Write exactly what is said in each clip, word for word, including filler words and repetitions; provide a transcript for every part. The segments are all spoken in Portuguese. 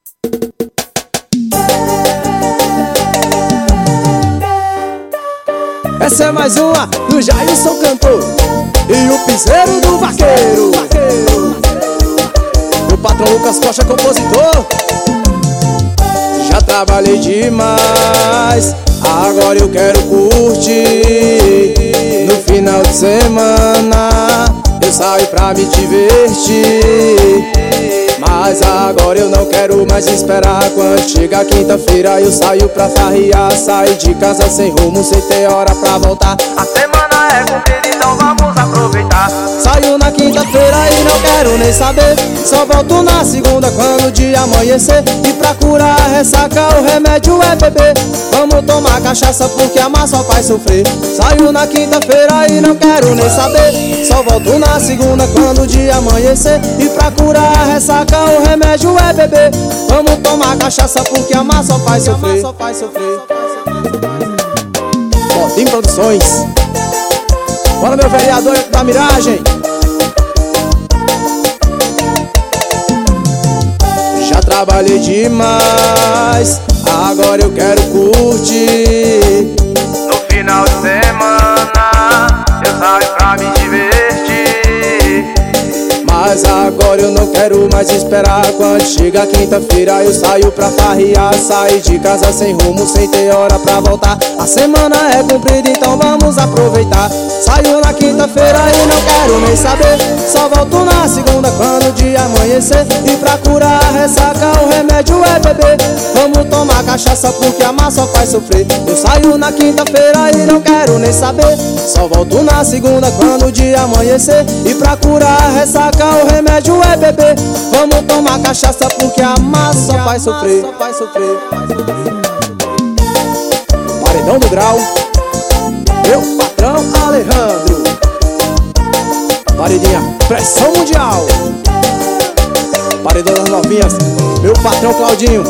Essa é mais uma do Jailson Cantor e o piseiro do vaqueiro. O patrão Lucas Costa, compositor. Já trabalhei demais, agora eu quero curtir. No final de semana eu saio pra me divertir, mas agora eu não quero mais esperar. Quando chega quinta-feira eu saio pra farrear. Sair de casa sem rumo, sem ter hora pra voltar. A semana é comprida, então vamos aproveitar. Saio na quinta-feira e não quero nem saber. Só volto na segunda quando o dia amanhecer. E pra curar a ressaca o remédio é beber. Vamos tomar cachaça porque a má só faz sofrer. Saio na quinta-feira e não quero nem saber. Só volto na segunda quando o dia amanhecer. E pra curar a ressaca o remédio é beber. Vamos tomar cachaça porque a má só faz sofrer. Bodim Produções. Bora, meu vereador da Miragem. Já trabalhei demais, agora eu quero curtir. No final de semana eu saio pra me divertir, mas agora eu não quero mais esperar. Quando chega quinta-feira eu saio pra farrear. Sair de casa sem rumo, sem ter hora pra voltar. A semana é comprida, então vamos aproveitar. Saio na quinta-feira e não quero nem saber. Só volto na segunda quando o dia amanhecer. E pra curar a ressaca o remédio é beber. Vamos tomar cachaça porque a má só faz sofrer. Eu saio na quinta-feira e não quero nem saber. Só volto na segunda quando o dia amanhecer. E pra curar a ressaca o remédio é beber. Vamos tomar cachaça porque a má só faz sofrer. Paredão do Grau, meu patrão Alejandro. Paredinha, pressão mundial. Paredão das novinhas, meu patrão Claudinho.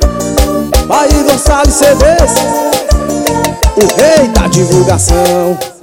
Bahia Gonçalves C Ds, o rei da divulgação.